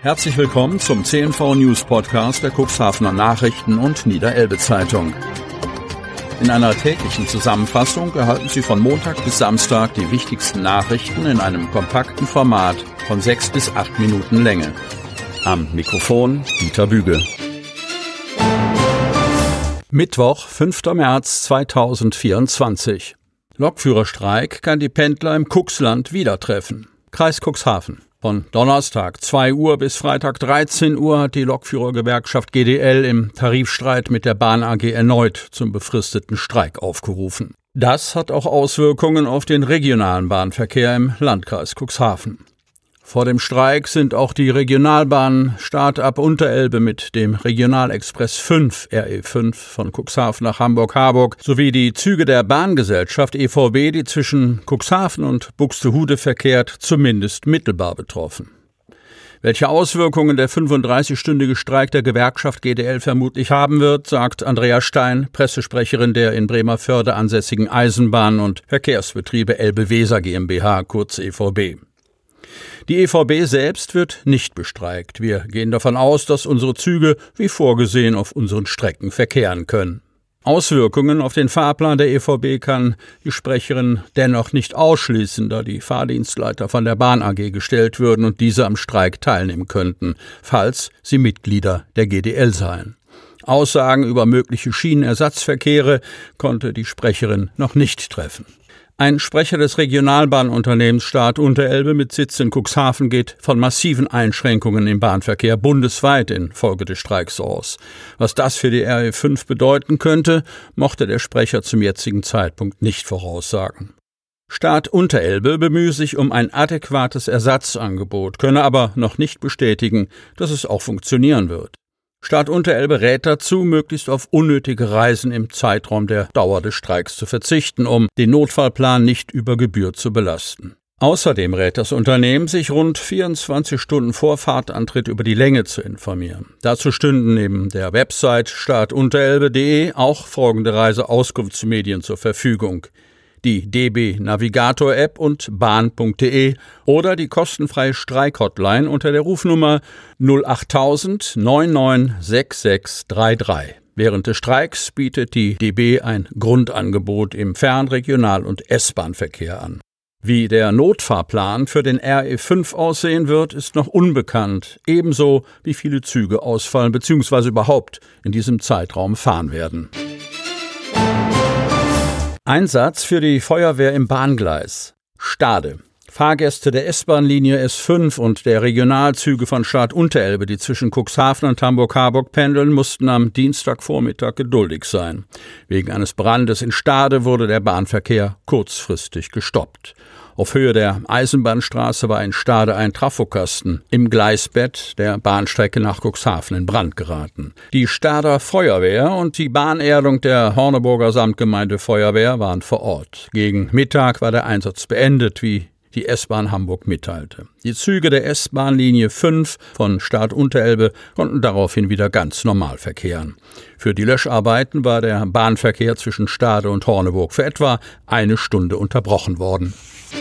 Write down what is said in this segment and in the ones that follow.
Herzlich willkommen zum CNV News Podcast der Cuxhavener Nachrichten und Niederelbe Zeitung. In einer täglichen Zusammenfassung erhalten Sie von Montag bis Samstag die wichtigsten Nachrichten in einem kompakten Format von 6 bis 8 Minuten Länge. Am Mikrofon Dieter Büge. Mittwoch, 5. März 2024. Lokführerstreik kann die Pendler im Cuxland wieder treffen. Kreis Cuxhaven. Von Donnerstag 2 Uhr bis Freitag 13 Uhr hat die Lokführergewerkschaft GDL im Tarifstreit mit der Bahn AG erneut zum befristeten Streik aufgerufen. Das hat auch Auswirkungen auf den regionalen Bahnverkehr im Landkreis Cuxhaven. Vor dem Streik sind auch die Regionalbahnen Start-up Unterelbe mit dem Regionalexpress 5 RE5 von Cuxhaven nach Hamburg-Harburg sowie die Züge der Bahngesellschaft EVB, die zwischen Cuxhaven und Buxtehude verkehrt, zumindest mittelbar betroffen. Welche Auswirkungen der 35-stündige Streik der Gewerkschaft GDL vermutlich haben wird, sagt Andrea Stein, Pressesprecherin der in Bremervörde ansässigen Eisenbahn- und Verkehrsbetriebe Elbe-Weser GmbH, kurz EVB. Die EVB selbst wird nicht bestreikt. Wir gehen davon aus, dass unsere Züge wie vorgesehen auf unseren Strecken verkehren können. Auswirkungen auf den Fahrplan der EVB kann die Sprecherin dennoch nicht ausschließen, da die Fahrdienstleiter von der Bahn AG gestellt würden und diese am Streik teilnehmen könnten, falls sie Mitglieder der GDL seien. Aussagen über mögliche Schienenersatzverkehre konnte die Sprecherin noch nicht treffen. Ein Sprecher des Regionalbahnunternehmens Start Unterelbe mit Sitz in Cuxhaven geht von massiven Einschränkungen im Bahnverkehr bundesweit infolge des Streiks aus. Was das für die RE5 bedeuten könnte, mochte der Sprecher zum jetzigen Zeitpunkt nicht voraussagen. Start Unterelbe bemühe sich um ein adäquates Ersatzangebot, könne aber noch nicht bestätigen, dass es auch funktionieren wird. Start Unterelbe rät dazu, möglichst auf unnötige Reisen im Zeitraum der Dauer des Streiks zu verzichten, um den Notfallplan nicht über Gebühr zu belasten. Außerdem rät das Unternehmen, sich rund 24 Stunden vor Fahrtantritt über die Länge zu informieren. Dazu stünden neben der Website startunterelbe.de auch folgende Reiseauskunftsmedien zur Verfügung: die DB Navigator App und bahn.de oder die kostenfreie Streik-Hotline unter der Rufnummer 08000 996633. Während des Streiks bietet die DB ein Grundangebot im Fern-, Regional- und S-Bahn-Verkehr an. Wie der Notfahrplan für den RE5 aussehen wird, ist noch unbekannt, ebenso wie viele Züge ausfallen bzw. überhaupt in diesem Zeitraum fahren werden. Einsatz für die Feuerwehr im Bahngleis. Stade. Fahrgäste der S-Bahn-Linie S5 und der Regionalzüge von Start Unterelbe, die zwischen Cuxhaven und Hamburg-Harburg pendeln, mussten am Dienstagvormittag geduldig sein. Wegen eines Brandes in Stade wurde der Bahnverkehr kurzfristig gestoppt. Auf Höhe der Eisenbahnstraße war in Stade ein Trafokasten im Gleisbett der Bahnstrecke nach Cuxhaven in Brand geraten. Die Stader Feuerwehr und die Bahnerdung der Horneburger Samtgemeinde Feuerwehr waren vor Ort. Gegen Mittag war der Einsatz beendet, wie die S-Bahn Hamburg mitteilte. Die Züge der S-Bahn-Linie 5 von Start Unterelbe konnten daraufhin wieder ganz normal verkehren. Für die Löscharbeiten war der Bahnverkehr zwischen Stade und Horneburg für etwa 1 Stunde unterbrochen worden.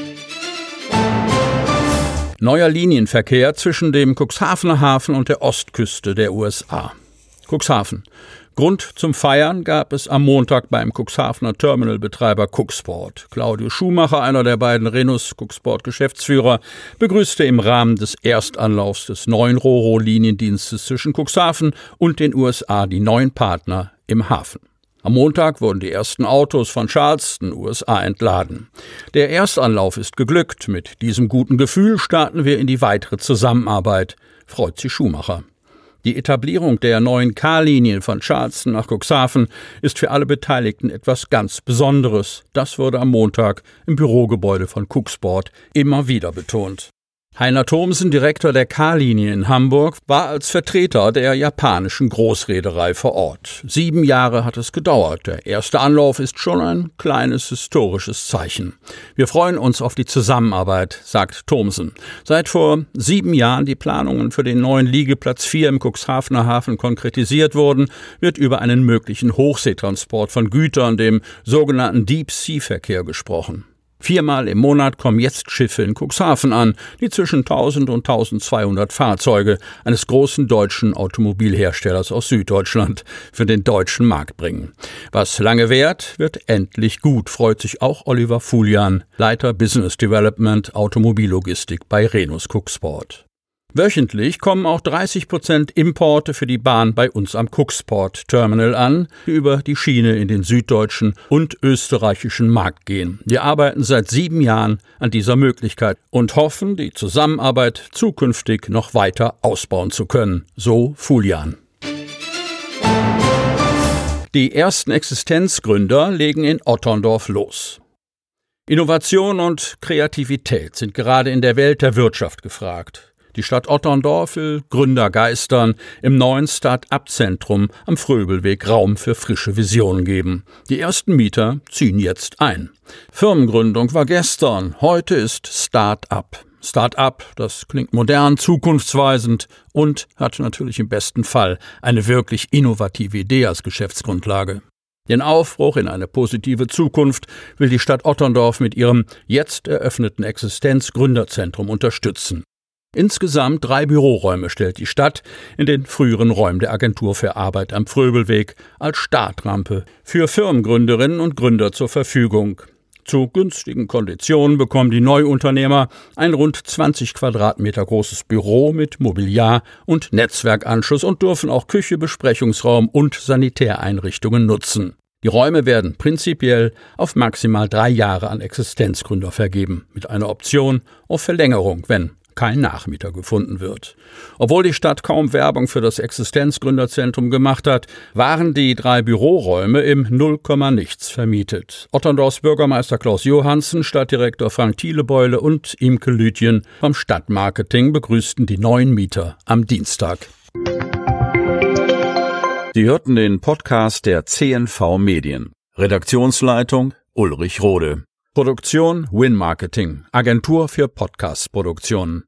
Neuer Linienverkehr zwischen dem Cuxhavener Hafen und der Ostküste der USA. Cuxhaven. Grund zum Feiern gab es am Montag beim Cuxhavener Terminalbetreiber Cuxport. Claudio Schumacher, einer der beiden Renus Cuxport-Geschäftsführer, begrüßte im Rahmen des Erstanlaufs des neuen Ro-Ro-Liniendienstes zwischen Cuxhaven und den USA die neuen Partner im Hafen. Am Montag wurden die ersten Autos von Charleston, USA, entladen. Der Erstanlauf ist geglückt. Mit diesem guten Gefühl starten wir in die weitere Zusammenarbeit, freut sich Schumacher. Die Etablierung der neuen K-Linien von Charleston nach Cuxhaven ist für alle Beteiligten etwas ganz Besonderes. Das wurde am Montag im Bürogebäude von Cuxport immer wieder betont. Heiner Thomsen, Direktor der K-Linie in Hamburg, war als Vertreter der japanischen Großreederei vor Ort. 7 Jahre hat es gedauert. Der erste Anlauf ist schon ein kleines historisches Zeichen. Wir freuen uns auf die Zusammenarbeit, sagt Thomsen. Seit vor 7 Jahren die Planungen für den neuen Liegeplatz 4 im Cuxhavener Hafen konkretisiert wurden, wird über einen möglichen Hochseetransport von Gütern, dem sogenannten Deep-Sea-Verkehr, gesprochen. 4-mal im Monat kommen jetzt Schiffe in Cuxhaven an, die zwischen 1000 und 1200 Fahrzeuge eines großen deutschen Automobilherstellers aus Süddeutschland für den deutschen Markt bringen. Was lange währt, wird endlich gut, freut sich auch Oliver Fulian, Leiter Business Development Automobillogistik bei Rhenus Cuxport. Wöchentlich kommen auch 30% Importe für die Bahn bei uns am Cuxport Terminal an, die über die Schiene in den süddeutschen und österreichischen Markt gehen. Wir arbeiten seit 7 Jahren an dieser Möglichkeit und hoffen, die Zusammenarbeit zukünftig noch weiter ausbauen zu können. So Fulian. Die ersten Existenzgründer legen in Otterndorf los. Innovation und Kreativität sind gerade in der Welt der Wirtschaft gefragt. Die Stadt Otterndorf will Gründer geistern, im neuen Start-up-Zentrum am Fröbelweg Raum für frische Visionen geben. Die ersten Mieter ziehen jetzt ein. Firmengründung war gestern, heute ist Start-up. Start-up, das klingt modern, zukunftsweisend und hat natürlich im besten Fall eine wirklich innovative Idee als Geschäftsgrundlage. Den Aufbruch in eine positive Zukunft will die Stadt Otterndorf mit ihrem jetzt eröffneten Existenz-Gründerzentrum unterstützen. Insgesamt 3 Büroräume stellt die Stadt in den früheren Räumen der Agentur für Arbeit am Fröbelweg als Startrampe für Firmengründerinnen und Gründer zur Verfügung. Zu günstigen Konditionen bekommen die Neuunternehmer ein rund 20 Quadratmeter großes Büro mit Mobiliar und Netzwerkanschluss und dürfen auch Küche, Besprechungsraum und Sanitäreinrichtungen nutzen. Die Räume werden prinzipiell auf maximal 3 Jahre an Existenzgründer vergeben, mit einer Option auf Verlängerung, wenn kein Nachmieter gefunden wird. Obwohl die Stadt kaum Werbung für das Existenzgründerzentrum gemacht hat, waren die 3 Büroräume im Null-Komma-Nichts vermietet. Otterndorfs Bürgermeister Klaus Johansen, Stadtdirektor Frank Thielebeule und Imke Lütjen vom Stadtmarketing begrüßten die neuen Mieter am Dienstag. Sie hörten den Podcast der CNV Medien. Redaktionsleitung Ulrich Rode. Produktion Win Marketing, Agentur für Podcast-Produktionen.